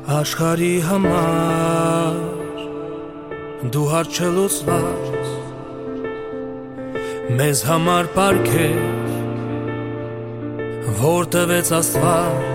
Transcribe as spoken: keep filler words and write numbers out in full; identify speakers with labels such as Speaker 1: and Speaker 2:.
Speaker 1: Աշխարհի համար դու հարց չլուծված, մեզ համար պարգև, որ տվեց Աստված,